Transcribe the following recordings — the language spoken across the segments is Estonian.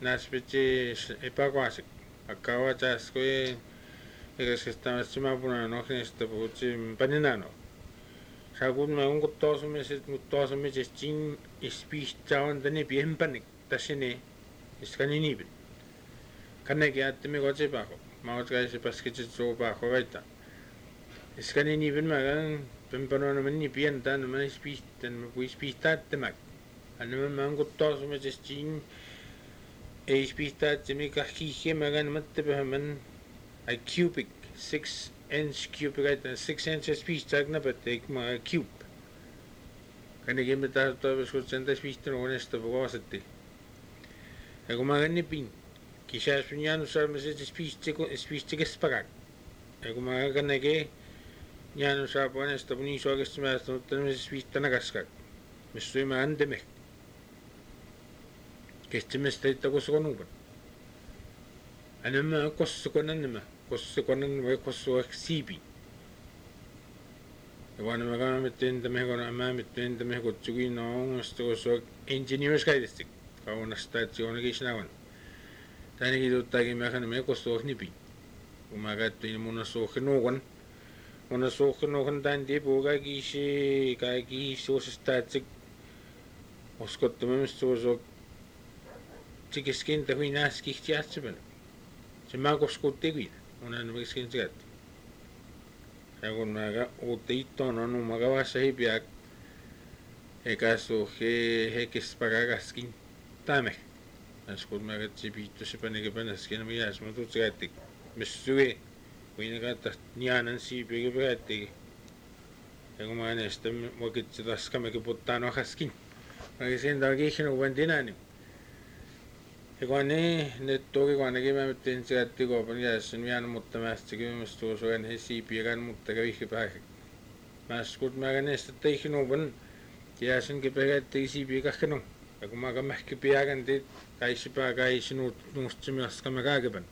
naspiti epaguasik akawa chaskue egas que estaba chima puna no que esta puchi paninano sagun me un guttoso meses chin ispichawan dani bien panik tasine iskanini bin kanne que atme goche bajo maot ga se paskichi so bajo gaita iskanini bin magan pempano no ni bien tan no me ispisten me ispistat temak anme me guttoso meses chin ispistat me kahije magan matte behaman a cubic 6-inch cubic 6 inches pistak na but ik ma cube kan ik met daar tot so centa pistan honesta bogosati e como ganni pin quizás piñano sar me se spistico sparak e como ganne que ya no sa honesta buni so que me sto tenemos spistana gaska me estoy ma ande me que este me está to so no ana ma cos con anma kosukonan we kosu exhibi wana magana meten de megona ma meten de mego tsugi no sto so engineers guidistik ka una stazione che shnawan tani gido tagi magana me kosu hnibi umaga tin mona so khnogan mona so khnogan dan de boga gishi ka gi so stazik oskot me so so tikiskin de huinas kichtiatsben se magos kotegui una nueva esquina según me haga utito no me haga vas a ir piak el caso que es para gaskin tame escucha me haga chipito se pone que pone esquina me das me tu chati me sube viene gata nianan si pique pegati tengo más en este mo que te das que me que potano gaskin que siendo aquí que no buen dinani Eguane netto che quando che mi mettensi a ti copo mi adesso mi hanno molto messo che mi sto so che si piegano molto che vi paga ma ascolta ma che ne sta te che non ben che adesso che paga te si piega che non e come che me che piegano te che si paga che si non sto mi asca me che ben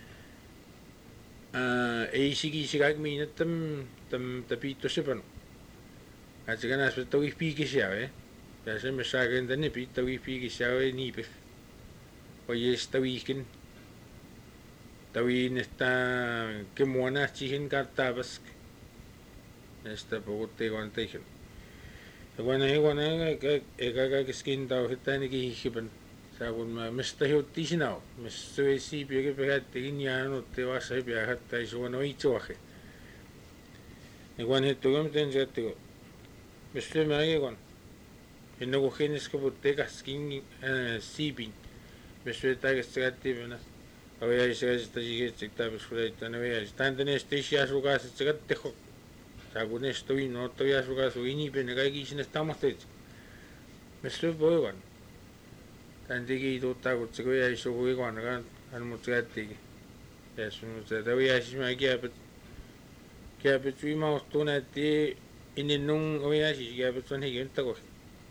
e si che mi tam tapito se ben a che ne aspetto che piega si ave che se mi sa che ne pito che piega si ave ni per Oye, está bien. Está bien, está que mona chihin cartabas. Está poco te aguantation. Iguana que skin da hita ni que hiban. Sagun ma mesta hiuti sinao. Mesto si que pegate inya no te vas a viajar ta iso no ichoaje. Iguana tu gam ten jatigo. Mesto ma iguan. En no genes que boteca skin sibin. Besveta que se activa, a ver si está llegando, está besveta, no veas, está en este ya su casa, se gasta tejo, según esto y no todavía su casa, y ni pena que aquí sin estamos hechos. Me estoy por tanto que todo está con se vea eso fue cuando al muchacho eso no se todavía si me que a pesar más tú no te en el no vea si que a pesar de que está cogido.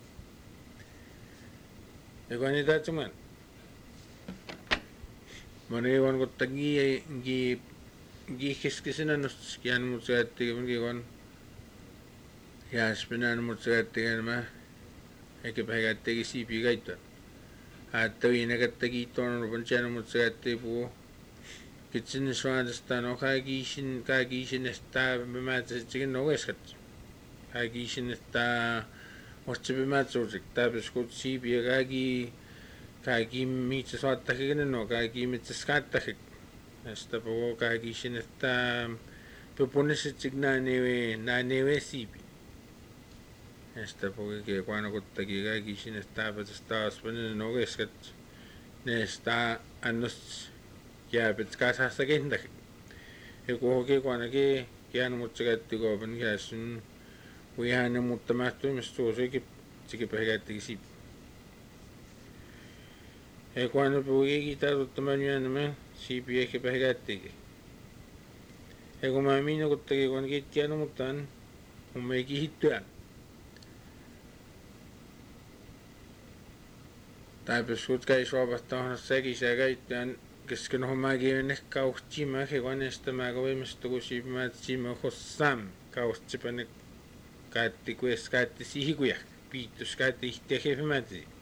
De cuando está chumando. Manewan ko tagi gi kiskisina nos kian mutsati giwan ya spinan mutsati ma eke pagate gi sipi gaita atawi nagatagi ton banchan mutsati bu kitsin swan stano kagi shin esta bemats chicken no eskat kagi shin esta orche bemats orche tabes ko sipi gagi kagi mitsa suata que no kagi mitsa skata que esta poco kagi sin esta propone se chigna neve sipi esta poco que cuando cotta que kagi sin esta pues está spene no que es que ne está anos ya pues casa hasta que anda que cojo que cuando que no mucho que te go ben que es un voy a no mucho más tú me estoy que chique pegate que sipi e quando puoi chitarro tamaño me si pie che pegate e come a mino che quando che ti hanno mutan un me che hittuan tai per sut che so bastante segui segaitan che non mai che ne cauchi ma che quando sta ma come mi sto si ma ci ma hossam cauchi per ne catti questi catti si higuia pito scatti te che fumati